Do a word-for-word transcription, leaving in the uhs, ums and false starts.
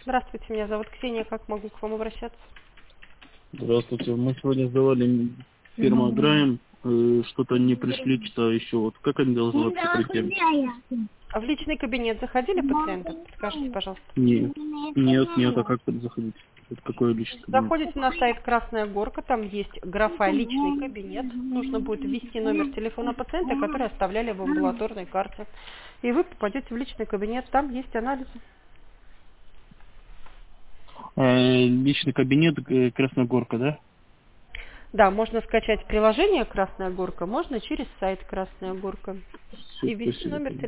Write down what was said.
Здравствуйте, меня зовут Ксения. Как могу к вам обращаться? Здравствуйте. Мы сегодня сдавали фирма Грайм. Э, Что-то не пришли, что еще. Вот как они должны вообще прийти? А в личный кабинет заходили пациента? Скажите, пожалуйста. Нет. Нет, нет, а как тут заходить? Это какой личный кабинет? Заходите на сайт «Красная горка», там есть графа «Личный кабинет». Нужно будет ввести номер телефона пациента, который оставляли в амбулаторной карте. И вы попадете в личный кабинет, там есть анализы. Э, личный кабинет э, Красногорка, да? Да, можно скачать приложение «Красная горка», можно через сайт «Красная горка». Все, И ввести спасибо. номер телефона.